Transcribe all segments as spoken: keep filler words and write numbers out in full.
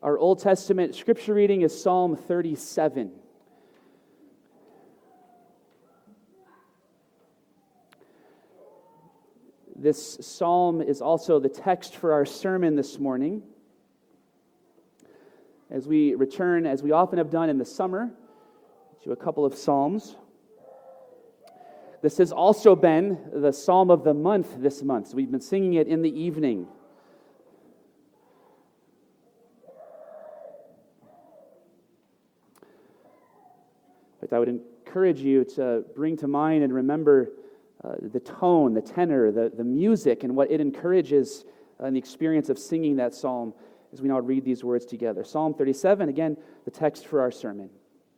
Our Old Testament scripture reading is Psalm thirty-seven. This psalm is also the text for our sermon this morning. As we return, as we often have done in the summer, to a couple of psalms. This has also been the psalm of the month this month. So we've been singing it in the evening. But I would encourage you to bring to mind and remember uh, the tone, the tenor, the, the music, and what it encourages in the experience of singing that psalm as we now read these words together. Psalm thirty-seven, again, the text for our sermon.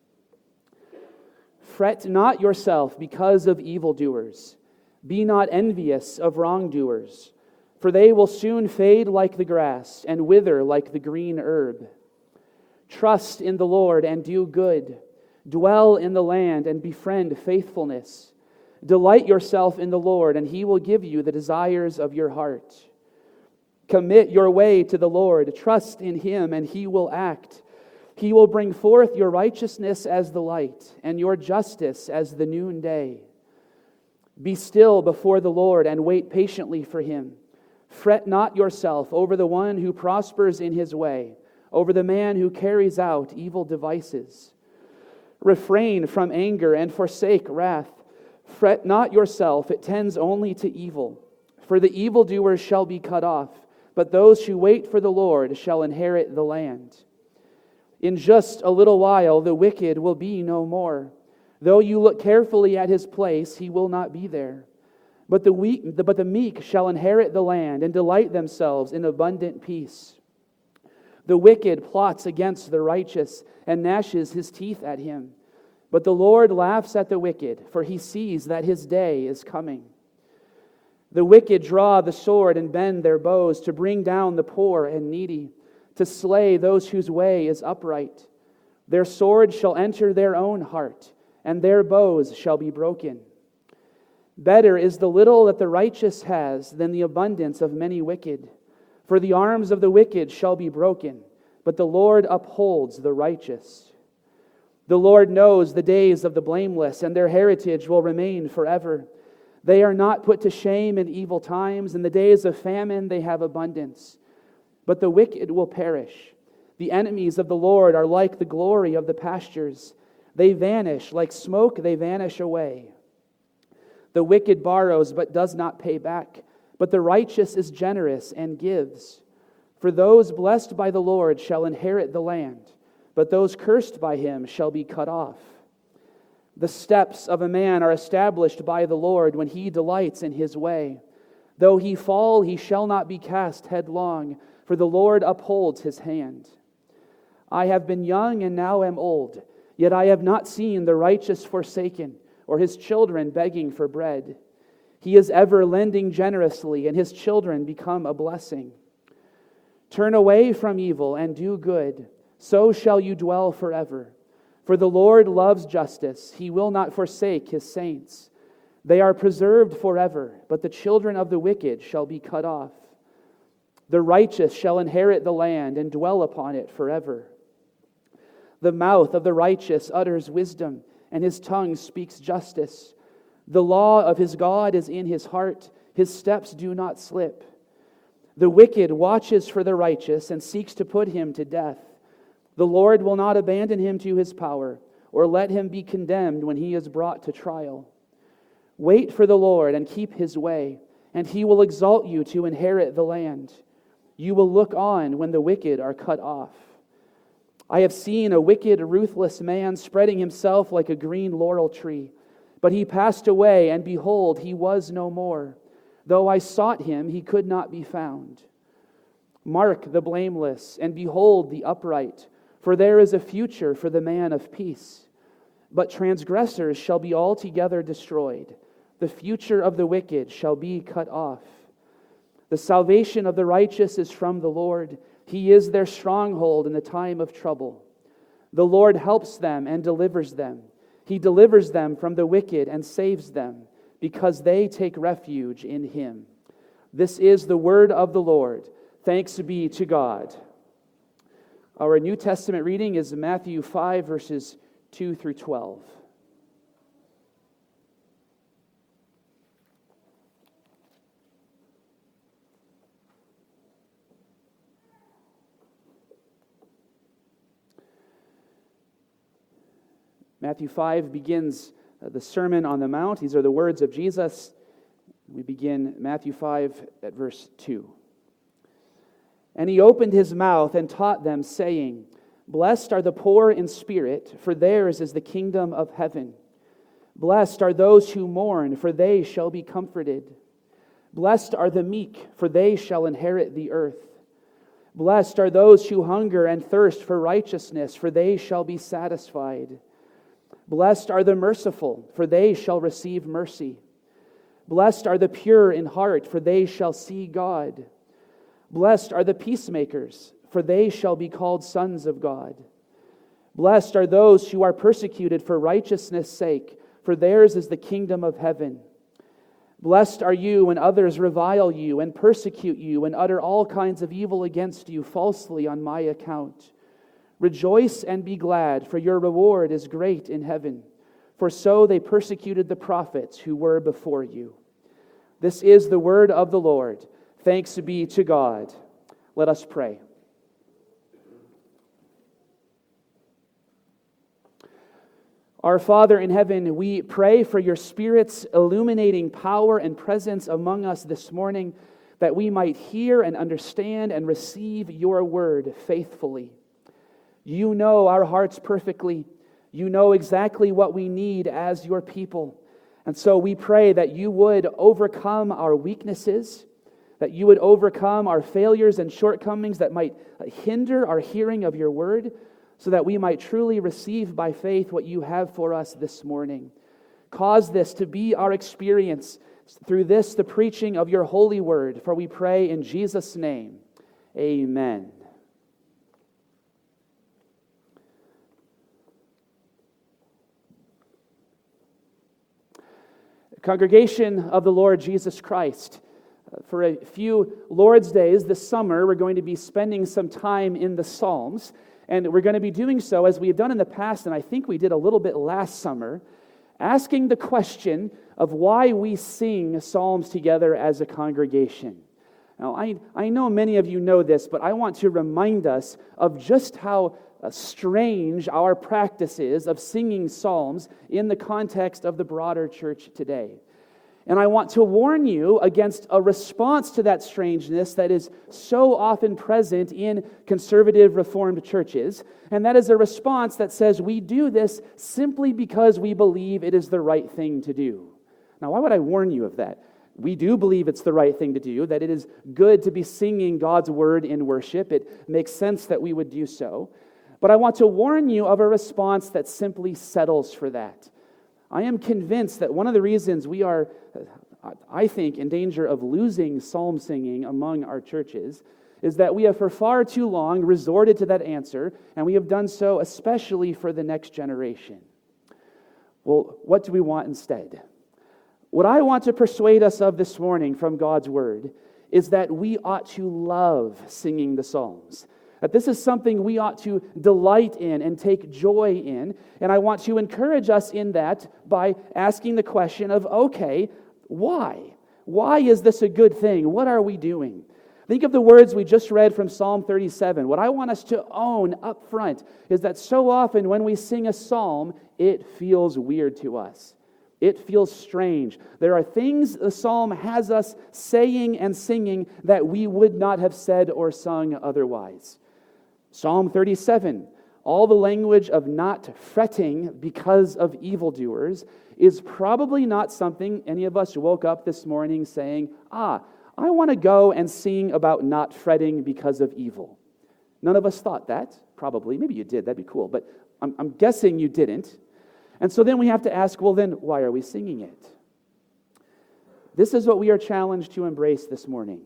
Fret not yourself because of evildoers. Be not envious of wrongdoers, for they will soon fade like the grass and wither like the green herb. Trust in the Lord and do good. Dwell in the land and befriend faithfulness. Delight yourself in the Lord, and He will give you the desires of your heart. Commit your way to the Lord. Trust in Him, and He will act. He will bring forth your righteousness as the light, and your justice as the noonday. Be still before the Lord, and wait patiently for Him. Fret not yourself over the one who prospers in his way, over the man who carries out evil devices. Refrain from anger and forsake wrath. Fret not yourself, it tends only to evil. For the evildoers shall be cut off, but those who wait for the Lord shall inherit the land. In just a little while the wicked will be no more. Though you look carefully at his place, he will not be there. But the weak, but the meek shall inherit the land and delight themselves in abundant peace. The wicked plots against the righteous and gnashes his teeth at him. But the Lord laughs at the wicked, for He sees that his day is coming. The wicked draw the sword and bend their bows to bring down the poor and needy, to slay those whose way is upright. Their sword shall enter their own heart, and their bows shall be broken. Better is the little that the righteous has than the abundance of many wicked. For the arms of the wicked shall be broken, but the Lord upholds the righteous. The Lord knows the days of the blameless, and their heritage will remain forever. They are not put to shame in evil times. In the days of famine they have abundance. But the wicked will perish. The enemies of the Lord are like the glory of the pastures. They vanish like smoke, they vanish away. The wicked borrows but does not pay back, but the righteous is generous and gives. For those blessed by the Lord shall inherit the land, but those cursed by Him shall be cut off. The steps of a man are established by the Lord when he delights in his way. Though he fall, he shall not be cast headlong, for the Lord upholds his hand. I have been young and now am old, yet I have not seen the righteous forsaken, or his children begging for bread. He is ever lending generously, and his children become a blessing. Turn away from evil and do good, so shall you dwell forever. For the Lord loves justice, He will not forsake His saints. They are preserved forever, but the children of the wicked shall be cut off. The righteous shall inherit the land and dwell upon it forever. The mouth of the righteous utters wisdom, and his tongue speaks justice. The law of his God is in his heart, his steps do not slip. The wicked watches for the righteous and seeks to put him to death. The Lord will not abandon him to his power, or let him be condemned when he is brought to trial. Wait for the Lord and keep His way, and He will exalt you to inherit the land. You will look on when the wicked are cut off. I have seen a wicked, ruthless man spreading himself like a green laurel tree. But he passed away, and behold, he was no more. Though I sought him, he could not be found. Mark the blameless, and behold the upright, for there is a future for the man of peace. But transgressors shall be altogether destroyed. The future of the wicked shall be cut off. The salvation of the righteous is from the Lord. He is their stronghold in the time of trouble. The Lord helps them and delivers them. He delivers them from the wicked and saves them, because they take refuge in Him. This is the word of the Lord. Thanks be to God. Our New Testament reading is Matthew five, verses two through twelve. Matthew five begins the Sermon on the Mount. These are the words of Jesus. We begin Matthew five at verse two. And he opened his mouth and taught them, saying, Blessed are the poor in spirit, for theirs is the kingdom of heaven. Blessed are those who mourn, for they shall be comforted. Blessed are the meek, for they shall inherit the earth. Blessed are those who hunger and thirst for righteousness, for they shall be satisfied. Blessed are the merciful, for they shall receive mercy. Blessed are the pure in heart, for they shall see God. Blessed are the peacemakers, for they shall be called sons of God. Blessed are those who are persecuted for righteousness' sake, for theirs is the kingdom of heaven. Blessed are you when others revile you and persecute you and utter all kinds of evil against you falsely on my account. Rejoice and be glad, for your reward is great in heaven. For so they persecuted the prophets who were before you. This is the word of the Lord. Thanks be to God. Let us pray. Our Father in heaven, we pray for your Spirit's illuminating power and presence among us this morning, that we might hear and understand and receive your word faithfully. You know our hearts perfectly. You know exactly what we need as your people. And so we pray that you would overcome our weaknesses, that you would overcome our failures and shortcomings that might hinder our hearing of your word, so that we might truly receive by faith what you have for us this morning. Cause this to be our experience through this, the preaching of your holy word, for we pray in Jesus' name. Amen. Congregation of the Lord Jesus Christ, for a few Lord's Days this summer, we're going to be spending some time in the Psalms, and we're going to be doing so as we have done in the past, and I think we did a little bit last summer, asking the question of why we sing psalms together as a congregation. Now, I, I know many of you know this, but I want to remind us of just how uh, strange our practice is of singing psalms in the context of the broader church today. And I want to warn you against a response to that strangeness that is so often present in conservative Reformed churches, and that is a response that says we do this simply because we believe it is the right thing to do. Now, why would I warn you of that? We do believe it's the right thing to do, that it is good to be singing God's word in worship. It makes sense that we would do so. But I want to warn you of a response that simply settles for that. I am convinced that one of the reasons we are, I think, in danger of losing psalm singing among our churches is that we have for far too long resorted to that answer, and we have done so especially for the next generation. Well, what do we want instead? What I want to persuade us of this morning from God's word is that we ought to love singing the psalms. That this is something we ought to delight in and take joy in. And I want to encourage us in that by asking the question of, okay, why? Why is this a good thing? What are we doing? Think of the words we just read from Psalm thirty-seven. What I want us to own up front is that so often when we sing a psalm, it feels weird to us. It feels strange. There are things the psalm has us saying and singing that we would not have said or sung otherwise. Psalm thirty-seven, all the language of not fretting because of evildoers, is probably not something any of us woke up this morning saying, ah, I want to go and sing about not fretting because of evil. None of us thought that, probably. Maybe you did, that'd be cool, but I'm, I'm guessing you didn't. And so then we have to ask, well then, why are we singing it? This is what we are challenged to embrace this morning.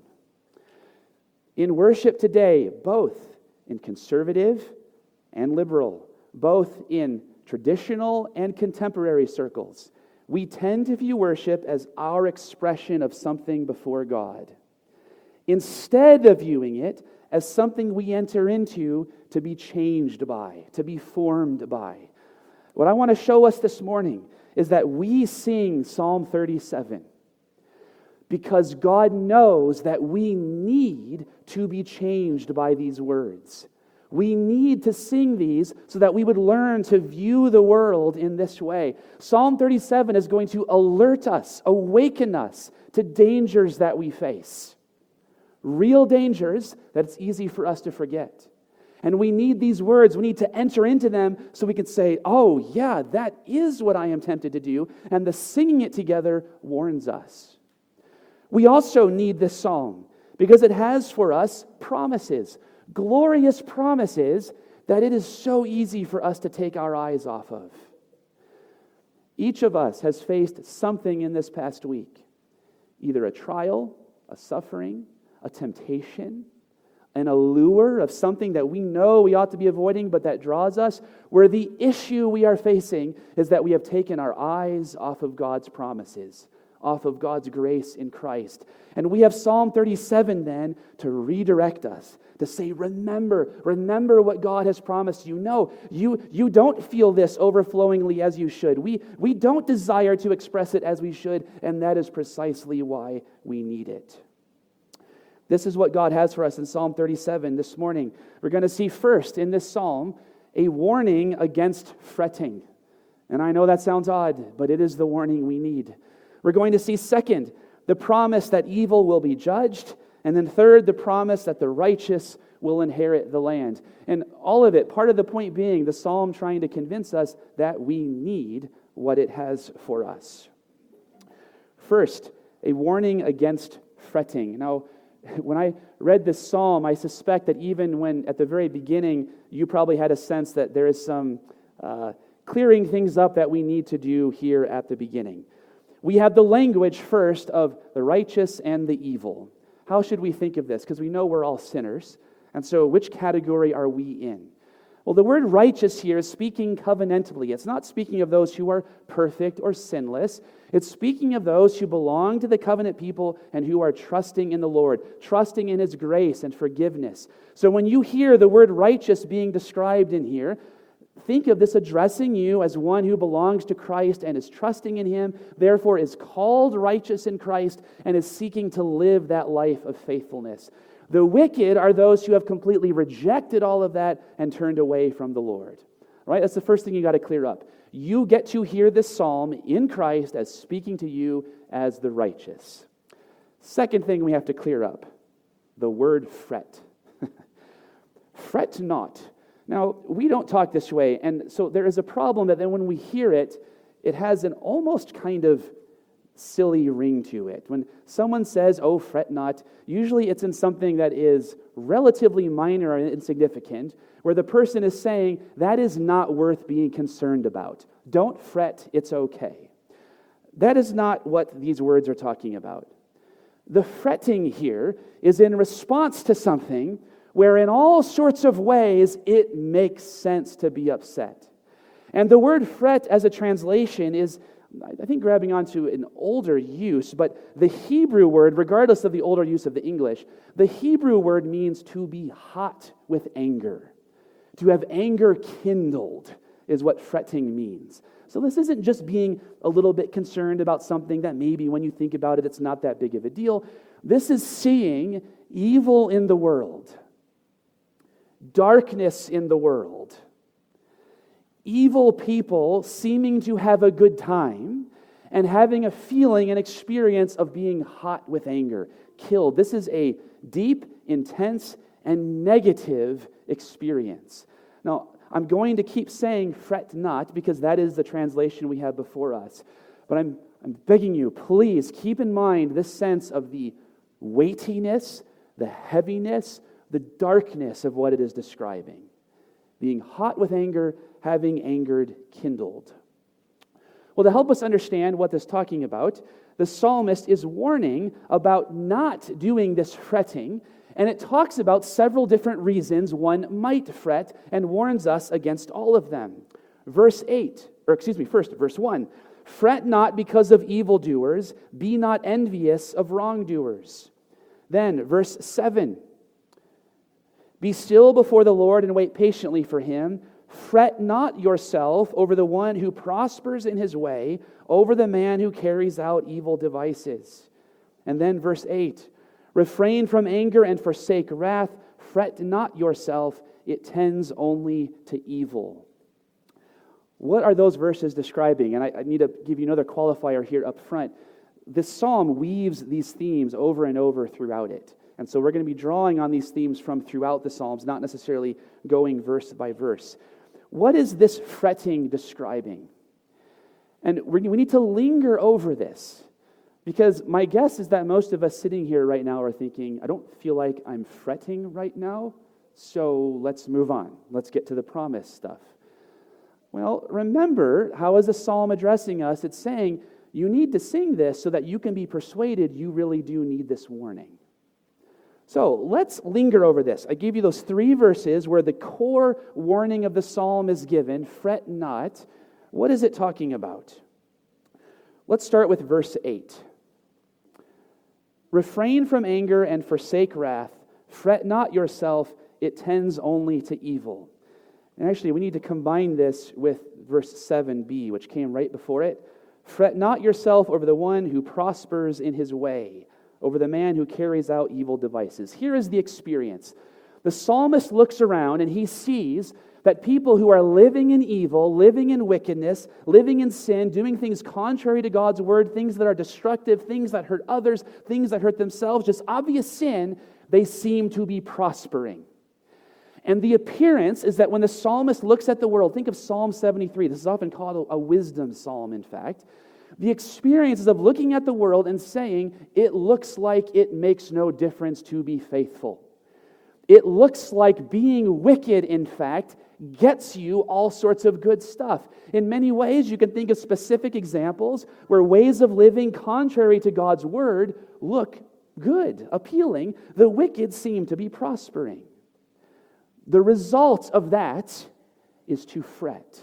In worship today, both in conservative and liberal, both in traditional and contemporary circles, we tend to view worship as our expression of something before God, instead of viewing it as something we enter into to be changed by, to be formed by. What I want to show us this morning is that we sing Psalm thirty-seven because God knows that we need to be changed by these words. We need to sing these so that we would learn to view the world in this way. Psalm thirty-seven is going to alert us, awaken us to dangers that we face. Real dangers that it's easy for us to forget. And we need these words, we need to enter into them so we can say, oh yeah, that is what I am tempted to do. And the singing it together warns us. We also need this psalm because it has for us promises. Glorious promises that it is so easy for us to take our eyes off of. Each of us has faced something in this past week, either a trial, a suffering, a temptation, an allure of something that we know we ought to be avoiding but that draws us, where the issue we are facing is that we have taken our eyes off of God's promises, off of God's grace in Christ. And we have Psalm thirty-seven then to redirect us, to say, remember, remember what God has promised you. No, you, you don't feel this overflowingly as you should. We, we don't desire to express it as we should, and that is precisely why we need it. This is what God has for us in Psalm thirty-seven this morning. We're going to see first in this psalm a warning against fretting. And I know that sounds odd, but it is the warning we need. We're going to see second, the promise that evil will be judged. And then third, the promise that the righteous will inherit the land. And all of it, part of the point being the psalm trying to convince us that we need what it has for us. First, a warning against fretting. Now, when I read this psalm, I suspect that even when at the very beginning, you probably had a sense that there is some uh, clearing things up that we need to do here at the beginning. We have the language first of the righteous and the evil. How should we think of this? Because we know we're all sinners. And so which category are we in? Well, the word righteous here is speaking covenantally. It's not speaking of those who are perfect or sinless. It's speaking of those who belong to the covenant people and who are trusting in the Lord, trusting in His grace and forgiveness. So when you hear the word righteous being described in here, think of this addressing you as one who belongs to Christ and is trusting in Him, therefore is called righteous in Christ and is seeking to live that life of faithfulness. The wicked are those who have completely rejected all of that and turned away from the Lord. Right? That's the first thing you got to clear up. You get to hear this psalm in Christ as speaking to you as the righteous. Second thing we have to clear up, the word fret. Fret not. Now, we don't talk this way, and so there is a problem that then when we hear it, it has an almost kind of silly ring to it. When someone says, oh, fret not, usually it's in something that is relatively minor and insignificant, where the person is saying, that is not worth being concerned about. Don't fret, it's okay. That is not what these words are talking about. The fretting here is in response to something where in all sorts of ways it makes sense to be upset. And the word fret as a translation is, I think, grabbing onto an older use, but the Hebrew word, regardless of the older use of the English, the Hebrew word means to be hot with anger. To have anger kindled is what fretting means. So this isn't just being a little bit concerned about something that maybe when you think about it, it's not that big of a deal. This is seeing evil in the world, darkness in the world, evil people seeming to have a good time and having a feeling and experience of being hot with anger, killed. This is a deep, intense, and negative experience. Now, I'm going to keep saying fret not because that is the translation we have before us. But I'm, I'm begging you, please keep in mind this sense of the weightiness, the heaviness, the darkness of what it is describing. Being hot with anger, having angered kindled. Well, to help us understand what this is talking about, the psalmist is warning about not doing this fretting, and it talks about several different reasons one might fret and warns us against all of them. Verse eight, or excuse me, first, verse one, fret not because of evildoers, be not envious of wrongdoers. Then, verse seven, Be still before the Lord and wait patiently for him. Fret not yourself over the one who prospers in his way, over the man who carries out evil devices. And then verse eight, refrain from anger and forsake wrath. Fret not yourself, it tends only to evil. What are those verses describing? And I, I need to give you another qualifier here up front. This psalm weaves these themes over and over throughout it. And so we're going to be drawing on these themes from throughout the Psalms, not necessarily going verse by verse. What is this fretting describing? And we need to linger over this, because my guess is that most of us sitting here right now are thinking, I don't feel like I'm fretting right now, so let's move on. Let's get to the promise stuff. Well, remember, how is the psalm addressing us? It's saying, you need to sing this so that you can be persuaded you really do need this warning. So let's linger over this. I gave you those three verses where the core warning of the psalm is given, fret not. What is it talking about? Let's start with verse eight. Refrain from anger and forsake wrath. Fret not yourself, it tends only to evil. And actually, we need to combine this with verse seven b, which came right before it. Fret not yourself over the one who prospers in his way, over the man who carries out evil devices. Here is the experience. The psalmist looks around and he sees that people who are living in evil, living in wickedness, living in sin, doing things contrary to God's word, things that are destructive, things that hurt others, things that hurt themselves, just obvious sin, they seem to be prospering. And the appearance is that when the psalmist looks at the world, think of Psalm seventy-three. This is often called a wisdom psalm, in fact. The experience is of looking at the world and saying, it looks like it makes no difference to be faithful. It looks like being wicked, in fact, gets you all sorts of good stuff. In many ways, you can think of specific examples where ways of living contrary to God's word look good, appealing. The wicked seem to be prospering. The result of that is to fret.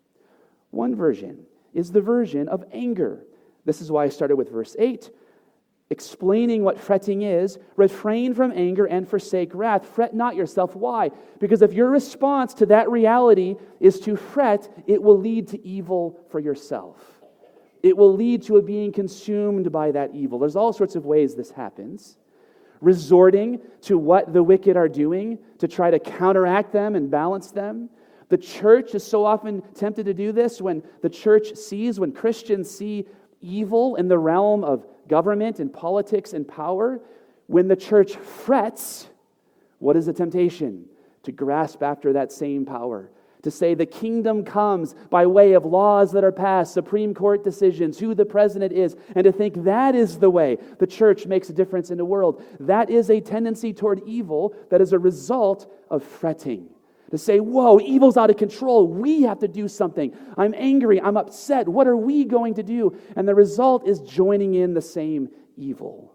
One version is the version of anger. This is why I started with verse eight, explaining what fretting is. Refrain from anger and forsake wrath. Fret not yourself. Why? Because if your response to that reality is to fret, it will lead to evil for yourself. It will lead to a being consumed by that evil. There's all sorts of ways this happens. Resorting to what the wicked are doing to try to counteract them and balance them. The church is so often tempted to do this when the church sees, when Christians see evil in the realm of government and politics and power. When the church frets, what is the temptation? To grasp after that same power. To say the kingdom comes by way of laws that are passed, Supreme Court decisions, who the president is, and to think that is the way the church makes a difference in the world. That is a tendency toward evil that is a result of fretting. To say, whoa, evil's out of control. We have to do something. I'm angry. I'm upset. What are we going to do? And the result is joining in the same evil.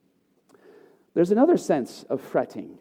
There's another sense of fretting.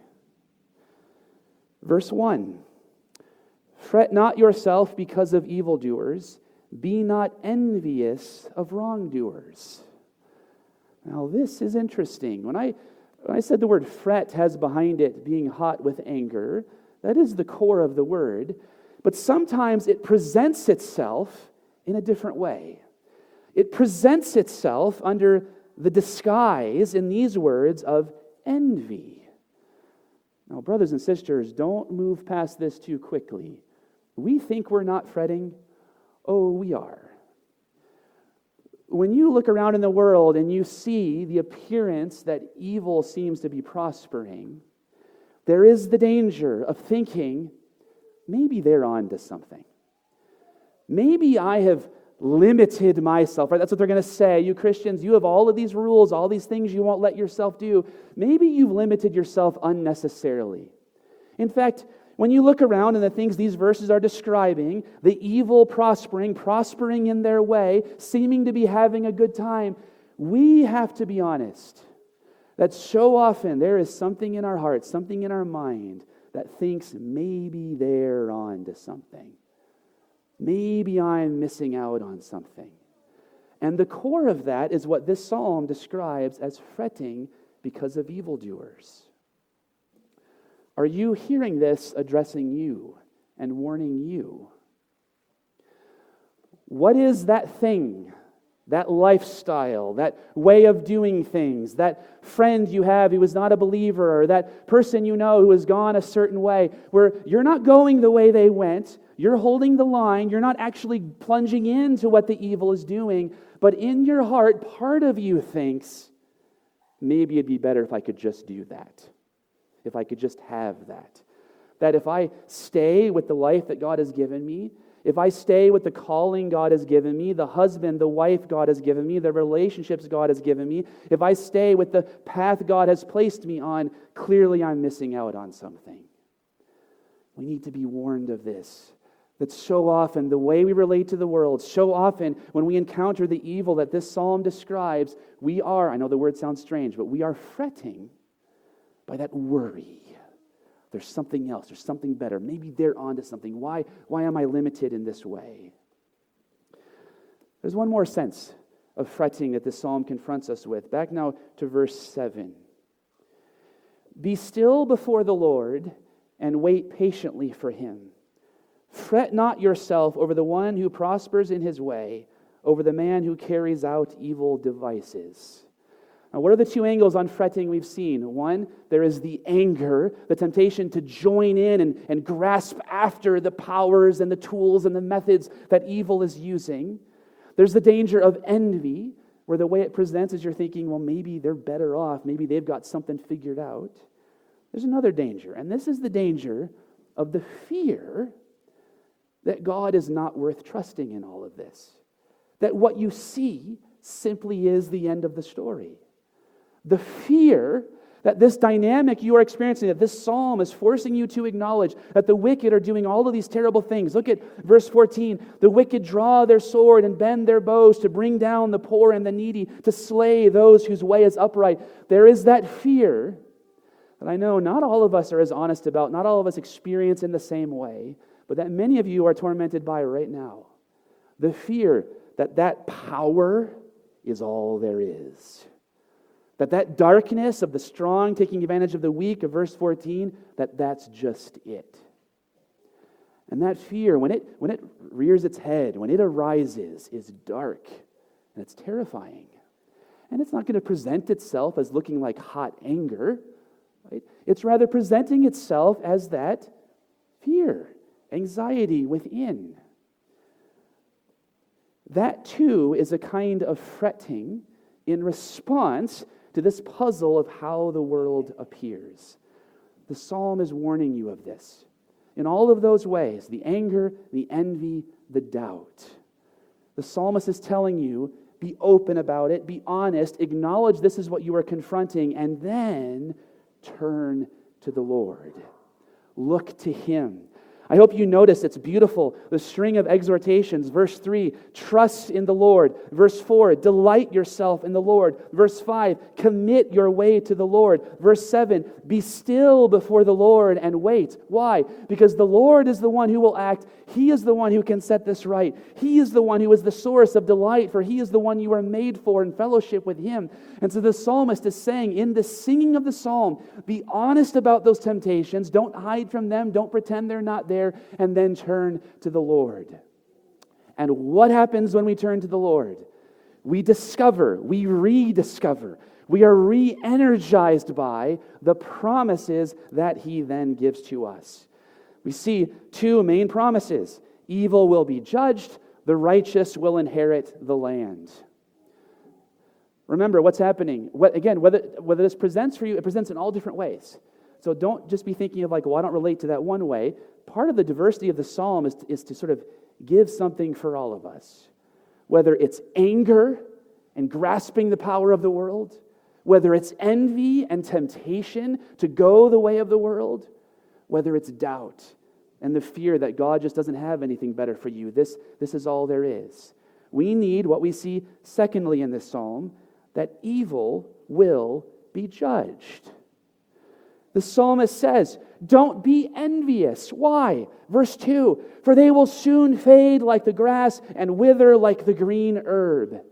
Verse one, fret not yourself because of evildoers. Be not envious of wrongdoers. Now, this is interesting. When I, when I said the word fret has behind it being hot with anger, that is the core of the word, but sometimes it presents itself in a different way. It presents itself under the disguise in these words of envy. Now, brothers and sisters, don't move past this too quickly. We think we're not fretting. Oh, we are. When you look around in the world and you see the appearance that evil seems to be prospering, there is the danger of thinking, maybe they're on to something. Maybe I have limited myself. Right? That's what they're going to say. You Christians, you have all of these rules, all these things you won't let yourself do. Maybe you've limited yourself unnecessarily. In fact, when you look around and the things these verses are describing, the evil prospering, prospering in their way, seeming to be having a good time, we have to be honest that so often there is something in our heart, something in our mind that thinks maybe they're on to something. Maybe I'm missing out on something. And the core of that is what this psalm describes as fretting because of evildoers. Are you hearing this addressing you and warning you? What is that thing, that lifestyle, that way of doing things, that friend you have who is not a believer, or that person you know who has gone a certain way, where you're not going the way they went, you're holding the line, you're not actually plunging into what the evil is doing, but in your heart, part of you thinks, maybe it'd be better if I could just do that, if I could just have that. That if I stay with the life that God has given me, if I stay with the calling God has given me, the husband, the wife God has given me, the relationships God has given me, if I stay with the path God has placed me on, clearly I'm missing out on something. We need to be warned of this. That so often, the way we relate to the world, so often when we encounter the evil that this psalm describes, we are, I know the word sounds strange, but we are fretting by that worry. There's something else. There's something better. Maybe they're onto something. Why, why am I limited in this way? There's one more sense of fretting that this psalm confronts us with. Back now to verse seven. Be still before the Lord and wait patiently for Him. Fret not yourself over the one who prospers in his way, over the man who carries out evil devices. Now, what are the two angles on fretting we've seen? One, there is the anger, the temptation to join in and, and grasp after the powers and the tools and the methods that evil is using. There's the danger of envy, where the way it presents is you're thinking, well, maybe they're better off. Maybe they've got something figured out. There's another danger, and this is the danger of the fear that God is not worth trusting in all of this. That what you see simply is the end of the story. The fear that this dynamic you are experiencing, that this psalm is forcing you to acknowledge that the wicked are doing all of these terrible things. Look at verse fourteen. The wicked draw their sword and bend their bows to bring down the poor and the needy, to slay those whose way is upright. There is that fear that I know not all of us are as honest about, not all of us experience in the same way, but that many of you are tormented by right now. The fear that that power is all there is. That that darkness of the strong taking advantage of the weak of verse fourteen, that that's just it. And that fear, when it, when it rears its head, when it arises, is dark and it's terrifying. And it's not going to present itself as looking like hot anger. Right? It's rather presenting itself as that fear, anxiety within. That too is a kind of fretting in response to this puzzle of how the world appears. The psalm is warning you of this. In all of those ways, the anger, the envy, the doubt. The psalmist is telling you, be open about it, be honest, acknowledge this is what you are confronting, and then turn to the Lord. Look to Him. I hope you notice it's beautiful, the string of exhortations. Verse three, trust in the Lord. Verse four, delight yourself in the Lord. Verse five, commit your way to the Lord. Verse seven, be still before the Lord and wait. Why? Because the Lord is the one who will act. He is the one who can set this right. He is the one who is the source of delight, for He is the one you are made for in fellowship with Him. And so the psalmist is saying in the singing of the psalm, be honest about those temptations. Don't hide from them. Don't pretend they're not there. There, and then turn to the Lord. And what happens when we turn to the Lord? We discover, we rediscover, we are re-energized by the promises that He then gives to us. We see two main promises. Evil will be judged, the righteous will inherit the land. Remember what's happening. What, again, whether, whether this presents for you, it presents in all different ways. So don't just be thinking of like, well, I don't relate to that one way. Part of the diversity of the psalm is to, is to sort of give something for all of us. Whether it's anger and grasping the power of the world, whether it's envy and temptation to go the way of the world, whether it's doubt and the fear that God just doesn't have anything better for you. This, this is all there is. We need what we see secondly in this psalm, that evil will be judged. The psalmist says, don't be envious. Why? Verse two, for they will soon fade like the grass and wither like the green herb.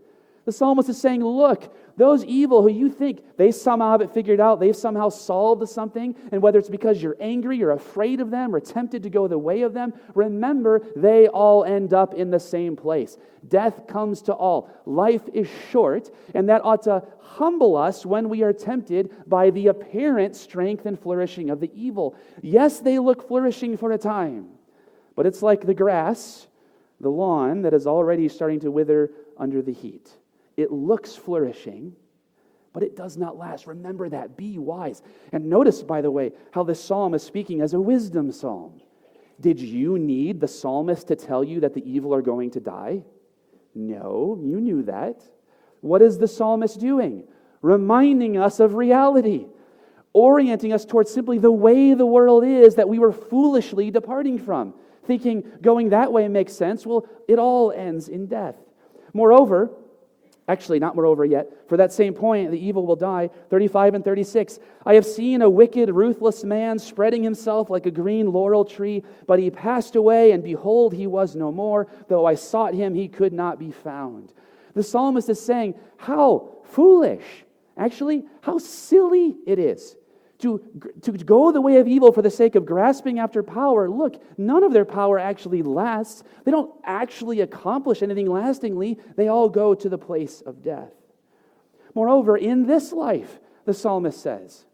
The psalmist is saying, look, those evil who you think they somehow have it figured out, they've somehow solved something, and whether it's because you're angry, you're afraid of them, or tempted to go the way of them, remember, they all end up in the same place. Death comes to all. Life is short, and that ought to humble us when we are tempted by the apparent strength and flourishing of the evil. Yes, they look flourishing for a time, but it's like the grass, the lawn that is already starting to wither under the heat. It looks flourishing, but it does not last. Remember that. Be wise. And notice, by the way, how this psalm is speaking as a wisdom psalm. Did you need the psalmist to tell you that the evil are going to die? No, you knew that. What is the psalmist doing? Reminding us of reality, orienting us towards simply the way the world is that we were foolishly departing from, thinking going that way makes sense. Well, it all ends in death. Moreover, Actually, not moreover yet. For that same point, the evil will die. thirty-five and thirty-six. I have seen a wicked, ruthless man spreading himself like a green laurel tree, but he passed away, and behold, he was no more. Though I sought him, he could not be found. The psalmist is saying, how foolish, actually, how silly it is to, to go the way of evil for the sake of grasping after power. Look, none of their power actually lasts. They don't actually accomplish anything lastingly. They all go to the place of death. Moreover, in this life, the psalmist says,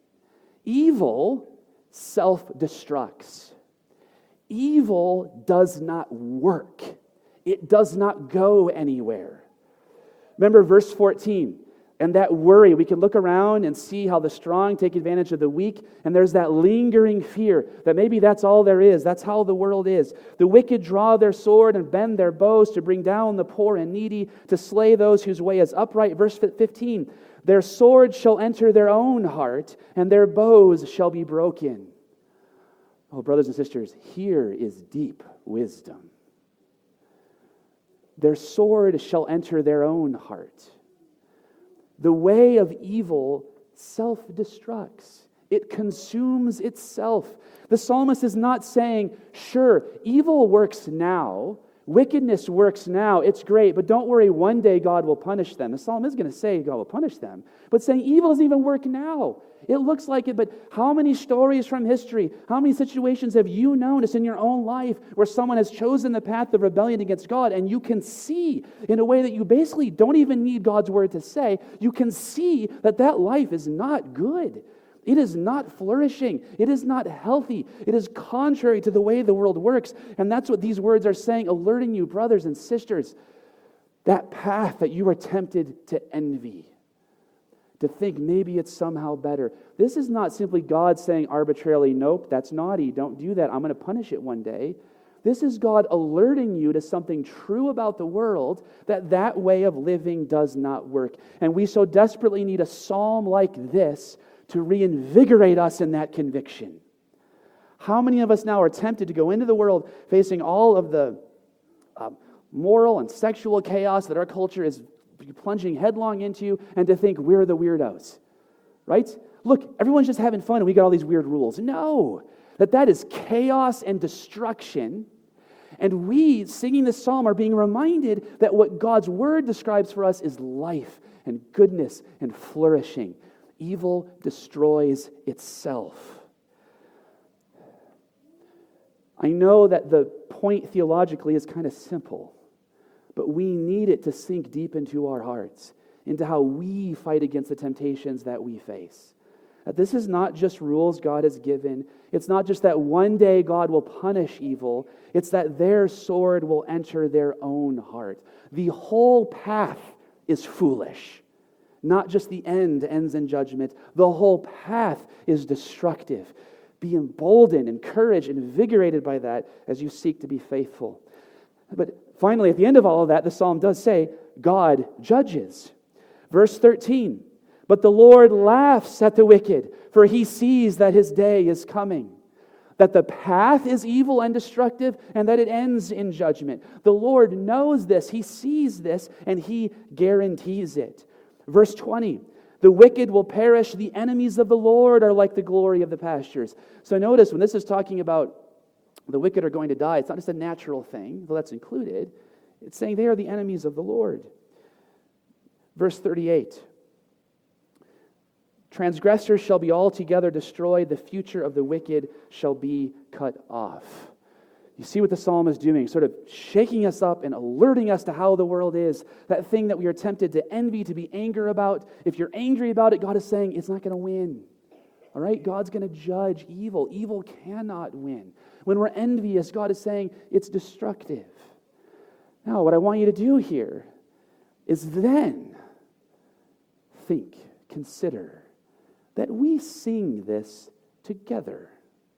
evil self-destructs. Evil does not work. It does not go anywhere. Remember verse fourteen. And that worry, we can look around and see how the strong take advantage of the weak, and there's that lingering fear that maybe that's all there is. That's how the world is. The wicked draw their sword and bend their bows to bring down the poor and needy, to slay those whose way is upright. Verse fifteen, their swords shall enter their own heart, and their bows shall be broken. Oh, brothers and sisters, here is deep wisdom. Their sword shall enter their own heart. The way of evil self-destructs. It consumes itself. The psalmist is not saying, sure, evil works now, wickedness works now, it's great, but don't worry, one day God will punish them. The psalm is going to say God will punish them, but saying evil doesn't even work now. It looks like it, but how many stories from history, how many situations have you noticed in your own life where someone has chosen the path of rebellion against God, and you can see in a way that you basically don't even need God's word to say, you can see that that life is not good. It is not flourishing. It is not healthy. It is contrary to the way the world works. And that's what these words are saying, alerting you, brothers and sisters, that path that you are tempted to envy, to think maybe it's somehow better. This is not simply God saying arbitrarily, nope, that's naughty, don't do that, I'm going to punish it one day. This is God alerting you to something true about the world, that that way of living does not work. And we so desperately need a psalm like this to reinvigorate us in that conviction. How many of us now are tempted to go into the world facing all of the uh, moral and sexual chaos that our culture is plunging headlong into, and to think we're the weirdos, right? Look, everyone's just having fun and we got all these weird rules. No, that that is chaos and destruction. And we, singing this psalm, are being reminded that what God's word describes for us is life and goodness and flourishing. Evil destroys itself. I know that the point theologically is kind of simple, but we need it to sink deep into our hearts, into how we fight against the temptations that we face. That this is not just rules God has given. It's not just that one day God will punish evil. It's that their sword will enter their own heart. The whole path is foolish. Not just the end ends in judgment. The whole path is destructive. Be emboldened, encouraged, invigorated by that as you seek to be faithful. But finally, at the end of all of that, the psalm does say, God judges. Verse thirteen, but the Lord laughs at the wicked, for he sees that his day is coming. That the path is evil and destructive, and that it ends in judgment. The Lord knows this, he sees this, and he guarantees it. Verse twenty, the wicked will perish, the enemies of the Lord are like the glory of the pastures. So notice, when this is talking about the wicked are going to die, it's not just a natural thing, though that's included. It's saying they are the enemies of the Lord. Verse thirty-eight. Transgressors shall be altogether destroyed, the future of the wicked shall be cut off. You see what the psalm is doing, sort of shaking us up and alerting us to how the world is. That thing that we are tempted to envy, to be angry about. If you're angry about it, God is saying it's not going to win. All right? God's going to judge evil. Evil cannot win. When we're envious, God is saying it's destructive. Now, what I want you to do here is then think, consider that we sing this together.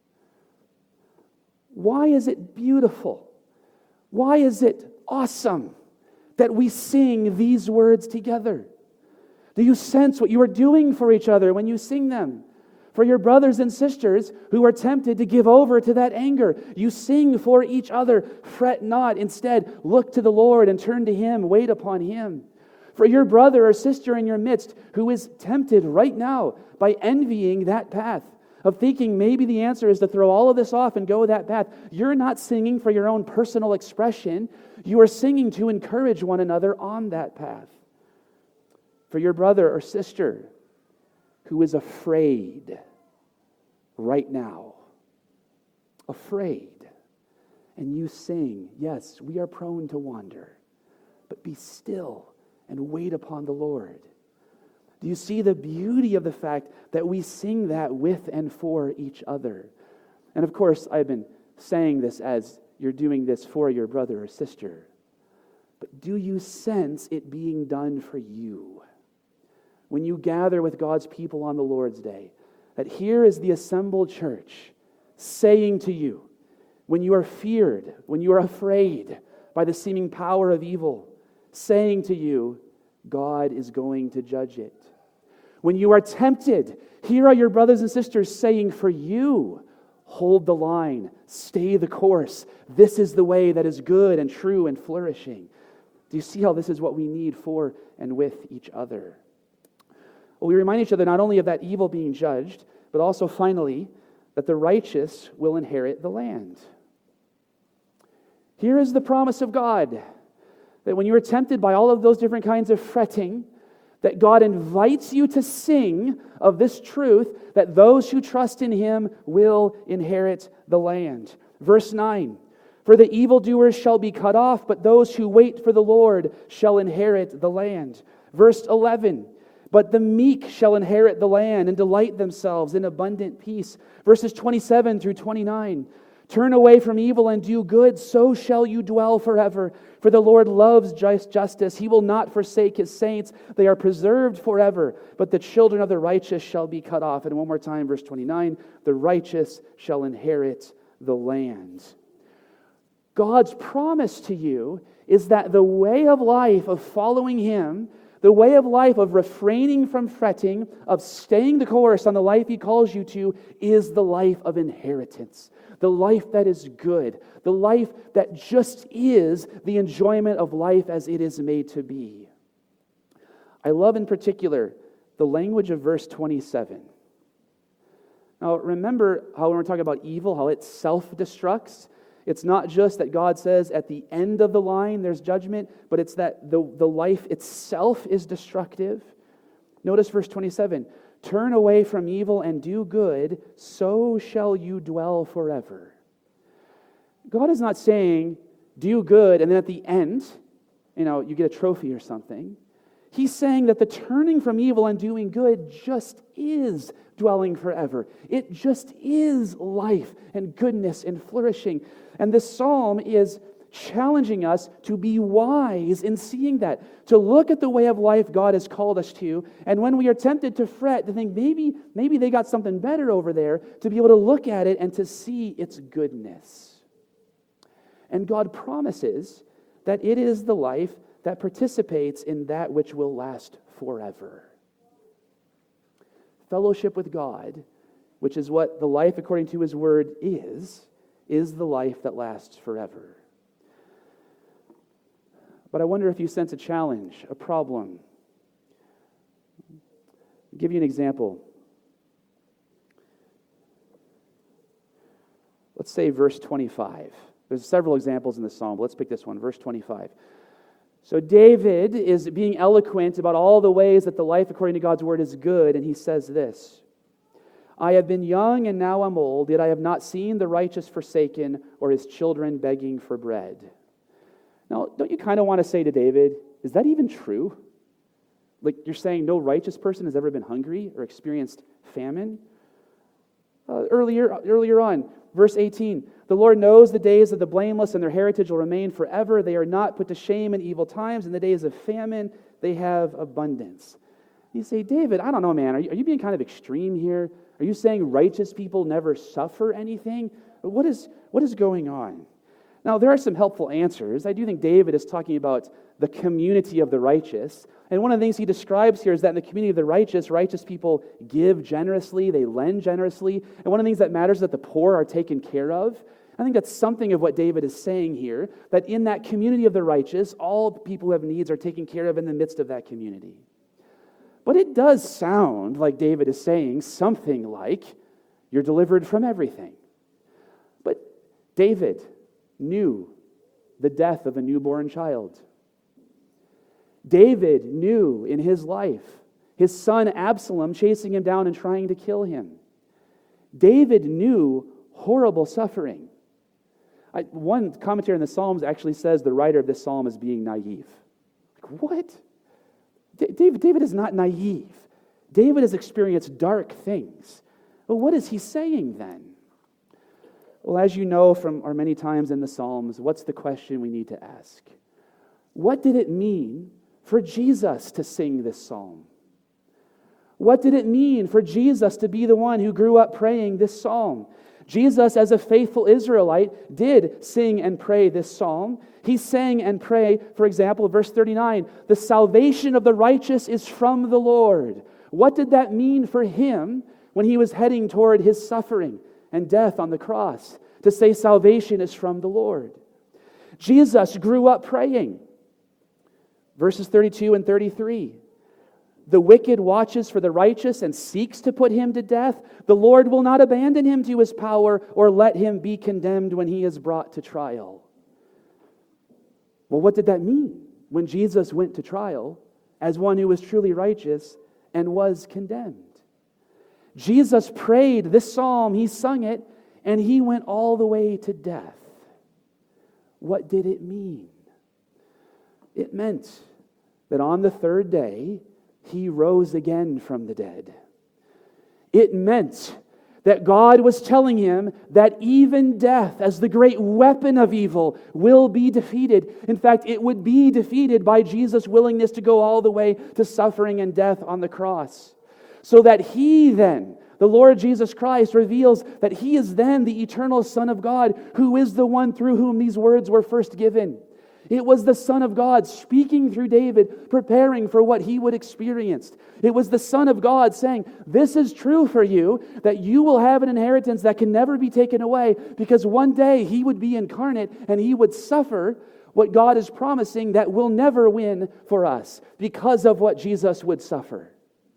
Why is it beautiful? Why is it awesome that we sing these words together? Do you sense what you are doing for each other when you sing them? For your brothers and sisters who are tempted to give over to that anger, you sing for each other. Fret not. Instead, look to the Lord and turn to Him. Wait upon Him. For your brother or sister in your midst who is tempted right now by envying that path, of thinking maybe the answer is to throw all of this off and go that path. You're not singing for your own personal expression. You are singing to encourage one another on that path. For your brother or sister who is afraid right now, afraid, and you sing, yes, we are prone to wander, but be still and wait upon the Lord. Do you see the beauty of the fact that we sing that with and for each other? And of course, I've been saying this as you're doing this for your brother or sister. But do you sense it being done for you? When you gather with God's people on the Lord's Day, that here is the assembled church saying to you, when you are feared, when you are afraid by the seeming power of evil, saying to you, God is going to judge it. When you are tempted, here are your brothers and sisters saying for you, hold the line, stay the course. This is the way that is good and true and flourishing. Do you see how this is what we need for and with each other? Well, we remind each other not only of that evil being judged, but also finally, that the righteous will inherit the land. Here is the promise of God, that when you are tempted by all of those different kinds of fretting, that God invites you to sing of this truth, that those who trust in Him will inherit the land. Verse nine, for the evildoers shall be cut off, but those who wait for the Lord shall inherit the land. Verse eleven, but the meek shall inherit the land and delight themselves in abundant peace. Verses twenty-seven through twenty-nine, turn away from evil and do good, so shall you dwell forever. For the Lord loves justice. He will not forsake His saints. They are preserved forever. But the children of the righteous shall be cut off. And one more time, verse twenty-nine, the righteous shall inherit the land. God's promise to you is that the way of life of following Him, the way of life of refraining from fretting, of staying the course on the life He calls you to, is the life of inheritance. The life that is good, the life that just is the enjoyment of life as it is made to be. I love in particular the language of verse twenty-seven. Now remember how when we're talking about evil, how it self-destructs? It's not just that God says at the end of the line there's judgment, but it's that the, the life itself is destructive. Notice verse twenty-seven. Turn away from evil and do good, so shall you dwell forever. God is not saying, do good, and then at the end, you know, you get a trophy or something. He's saying that the turning from evil and doing good just is dwelling forever. It just is life and goodness and flourishing. And this psalm is challenging us to be wise in seeing that, to look at the way of life God has called us to, and when we are tempted to fret, to think maybe, maybe they got something better over there, to be able to look at it and to see its goodness. And God promises that it is the life that participates in that which will last forever. Fellowship with God, which is what the life according to His Word is, is the life that lasts forever. But I wonder if you sense a challenge, a problem. I'll give you an example. Let's say verse twenty-five. There's several examples in the psalm, but let's pick this one, verse twenty-five. So David is being eloquent about all the ways that the life according to God's word is good, and he says this: I have been young and now I'm old, yet I have not seen the righteous forsaken or his children begging for bread. Now, don't you kind of want to say to David, is that even true? Like you're saying no righteous person has ever been hungry or experienced famine? Uh, earlier, earlier on, verse eighteen, the Lord knows the days of the blameless and their heritage will remain forever. They are not put to shame in evil times. In the days of famine, they have abundance. You say, David, I don't know, man. Are you, are you being kind of extreme here? Are you saying righteous people never suffer anything? What is, what is going on? Now, there are some helpful answers. I do think David is talking about the community of the righteous. And one of the things he describes here is that in the community of the righteous, righteous people give generously, they lend generously. And one of the things that matters is that the poor are taken care of. I think that's something of what David is saying here, that in that community of the righteous, all people who have needs are taken care of in the midst of that community. But it does sound like David is saying something like, you're delivered from everything. But David knew the death of a newborn child. David knew in his life his son Absalom chasing him down and trying to kill him. David knew horrible suffering. I, one commentary in the Psalms actually says the writer of this psalm is being naive. Like, what? D- David, David is not naive. David has experienced dark things. Well, what is he saying then? Well, as you know from our many times in the Psalms, what's the question we need to ask? What did it mean for Jesus to sing this psalm? What did it mean for Jesus to be the one who grew up praying this psalm? Jesus, as a faithful Israelite, did sing and pray this psalm. He sang and prayed, for example, verse thirty-nine, the salvation of the righteous is from the Lord. What did that mean for him when he was heading toward his suffering and death on the cross? To say salvation is from the Lord. Jesus grew up praying. Verses thirty-two and thirty-three. The wicked watches for the righteous and seeks to put him to death. The Lord will not abandon him to his power or let him be condemned when he is brought to trial. Well, what did that mean when Jesus went to trial as one who was truly righteous and was condemned? Jesus prayed this psalm, he sung it, and he went all the way to death. What did it mean? It meant that on the third day, he rose again from the dead. It meant that God was telling him that even death, as the great weapon of evil, will be defeated. In fact, it would be defeated by Jesus' willingness to go all the way to suffering and death on the cross. So that he then, the Lord Jesus Christ, reveals that he is then the eternal Son of God, who is the one through whom these words were first given. It was the Son of God speaking through David, preparing for what he would experience. It was the Son of God saying, this is true for you, that you will have an inheritance that can never be taken away, because one day he would be incarnate and he would suffer what God is promising that will never win for us because of what Jesus would suffer.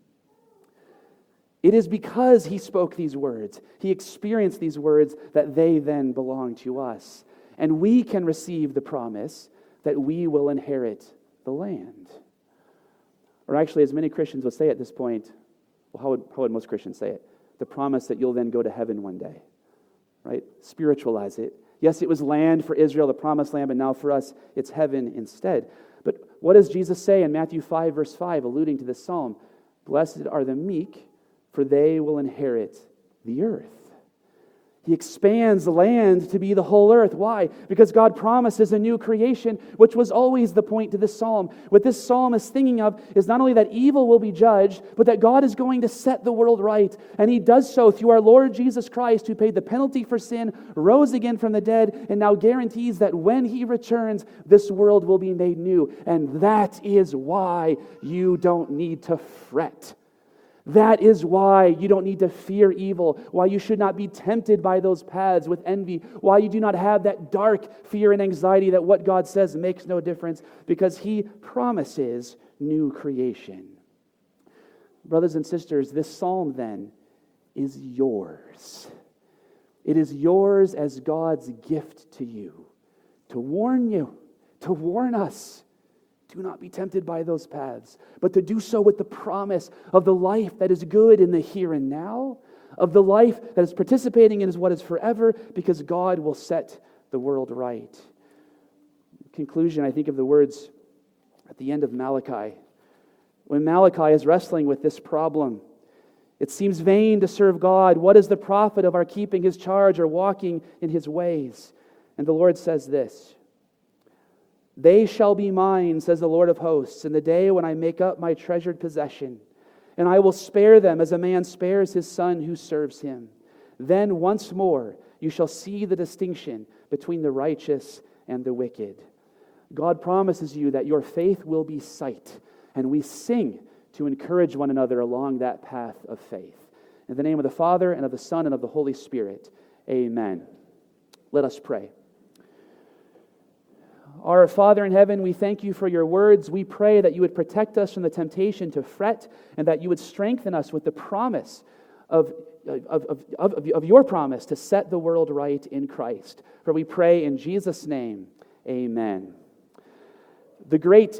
It is because he spoke these words, he experienced these words, that they then belong to us. And we can receive the promise that we will inherit the land. Or actually, as many Christians would say at this point, well, how would, how would most Christians say it? The promise that you'll then go to heaven one day, right? Spiritualize it. Yes, it was land for Israel, the promised land, but now for us, it's heaven instead. But what does Jesus say in Matthew five, verse five, alluding to this psalm? Blessed are the meek, for they will inherit the earth. He expands the land to be the whole earth. Why? Because God promises a new creation, which was always the point to this psalm. What this psalm is thinking of is not only that evil will be judged, but that God is going to set the world right. And he does so through our Lord Jesus Christ, who paid the penalty for sin, rose again from the dead, and now guarantees that when he returns, this world will be made new. And that is why you don't need to fret. That is why you don't need to fear evil, why you should not be tempted by those paths with envy, why you do not have that dark fear and anxiety that what God says makes no difference, because he promises new creation. Brothers and sisters, this psalm then is yours. It is yours as God's gift to you, to warn you, to warn us do not be tempted by those paths, but to do so with the promise of the life that is good in the here and now, of the life that is participating in what is forever, because God will set the world right. In conclusion, I think of the words at the end of Malachi. When Malachi is wrestling with this problem, it seems vain to serve God. What is the profit of our keeping His charge or walking in His ways? And the Lord says this, "They shall be mine, says the Lord of hosts, in the day when I make up my treasured possession, and I will spare them as a man spares his son who serves him. Then once more you shall see the distinction between the righteous and the wicked." God promises you that your faith will be sight, and we sing to encourage one another along that path of faith. In the name of the Father, and of the Son, and of the Holy Spirit, amen. Let us pray. Our Father in heaven, we thank you for your words. We pray that you would protect us from the temptation to fret, and that you would strengthen us with the promise of, of, of, of, of your promise to set the world right in Christ. For we pray in Jesus' name, amen. The great